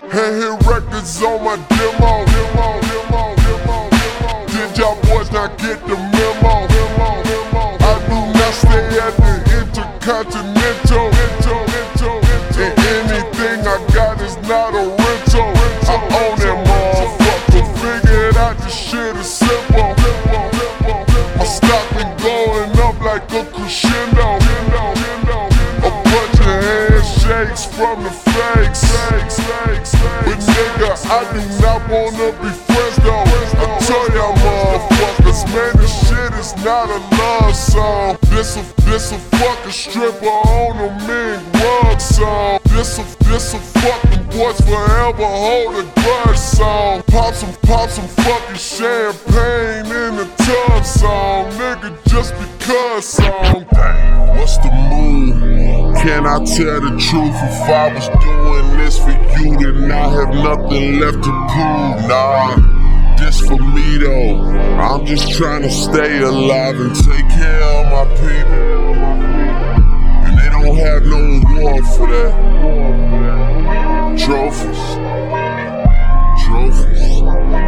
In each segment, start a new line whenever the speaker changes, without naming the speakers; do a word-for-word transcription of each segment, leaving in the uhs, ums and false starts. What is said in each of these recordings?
Handheld records on my demo. demo, demo, demo, demo. Did y'all boys not get the memo? memo, memo. I do not stay at the Intercontinental. And anything I got is not a rental. I own that motherfucker. Figured out this shit is simple. My stock been going up like a crescendo. A bunch of handshakes from the fakes. But nigga, I do not wanna be friends though. I tell y'all motherfuckers, man, this shit is not a love song. This a, this a fucking stripper on a mink rug song. This a, this a fucking boys forever hold a grudge song. Pop some, pop some fucking champagne in the tub song. Nigga, just because song. What's the move? Can I tell the truth? If I was doing this for you, then I have nothing left to prove. Nah, this for me though. I'm just trying to stay alive and take care of my people. And they don't have no reward for that. Trophies, trophies.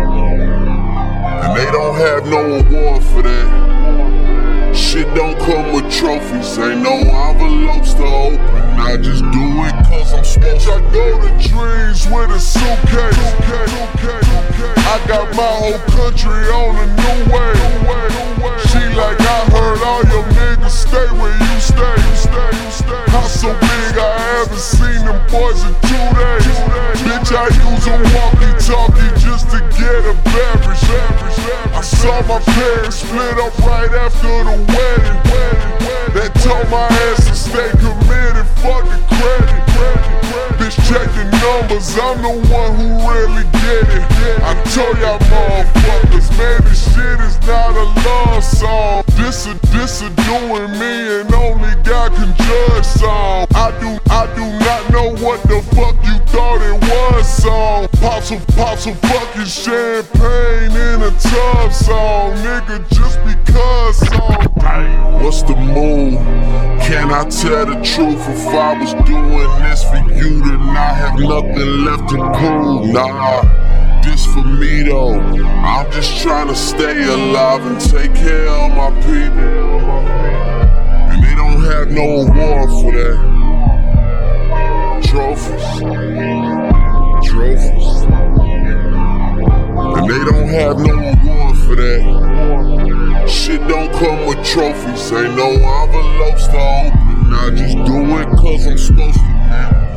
And they don't have no reward for that. Shit don't come with trophies, ain't no envelopes to open. I just do it cause I'm supposed to. I go to dreams with a suitcase. I got my whole country on a new way. She like, I heard all your niggas stay where you stay. House so big I haven't seen them boys in two days. Bitch, I use a walkie-talkie just to get a beverage. I saw my parents split up right after the wedding. They told my ass to stay committed, fuck the credit. Bitch, check the numbers, I'm the one who really get it. I told y'all motherfuckers, man, this shit is not a love song. This a, this a doing me and only God can judge song. I do, I do not know what the fuck you thought it was song. Pop some, pop some fucking champagne in a tub song. Nigga, just because song. What's the move? Can I tell the truth? If I was doing this for you, then I have nothing left to prove. Nah, this for me though. I'm just trying to stay alive and take care of my people. And they don't have no reward for that. Trophies, trophies. And they don't have no reward for that. Shit don't come with trophies, ain't no envelopes to open. I just do it cause I'm supposed to.